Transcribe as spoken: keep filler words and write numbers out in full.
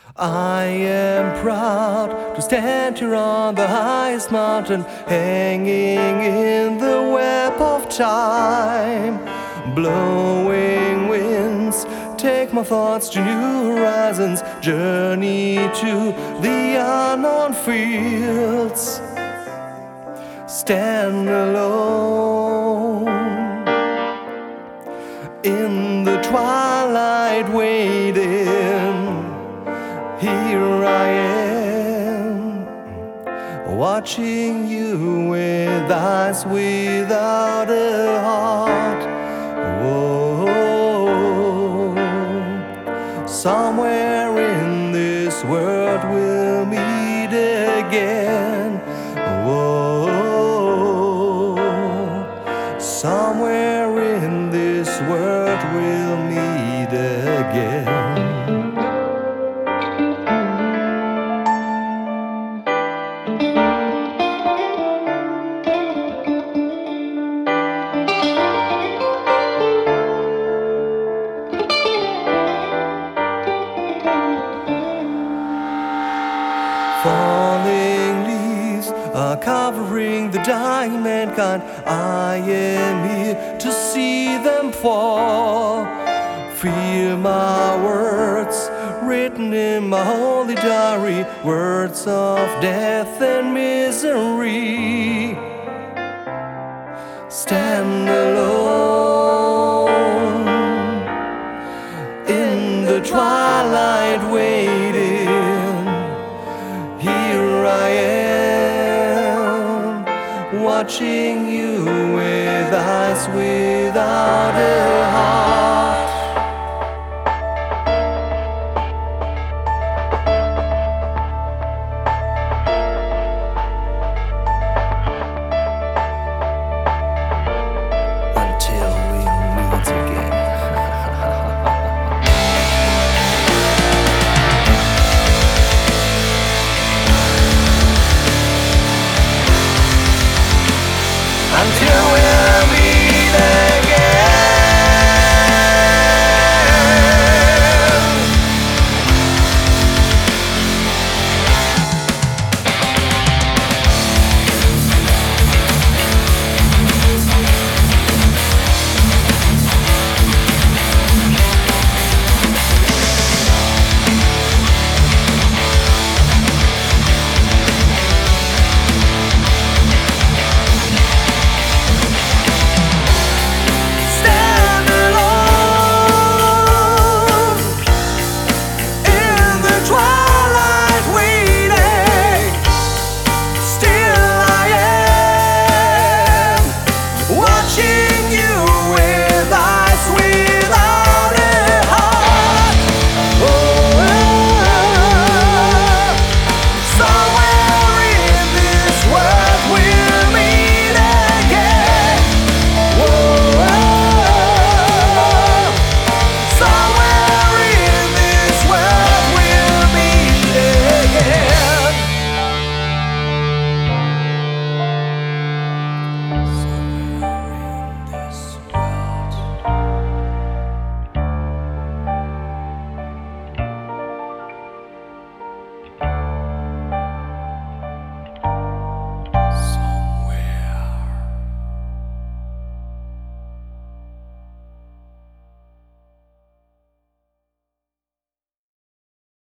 I am proud to stand here on the highest mountain, hanging in the web of time. Blowing winds take my thoughts to new horizons, journey to the unknown fields. Stand alone in the twilight waiting. Here I am, watching you with eyes without a heart. Whoa, somewhere in this world we'll meet again. Whoa, somewhere in this world we'll meet again. Falling leaves are covering the dying mankind. I am here to see them fall. Feel my words written in my holy diary, words of death and misery. Stand alone in the twilight waiting. Here I am, watching you with eyes without a heart.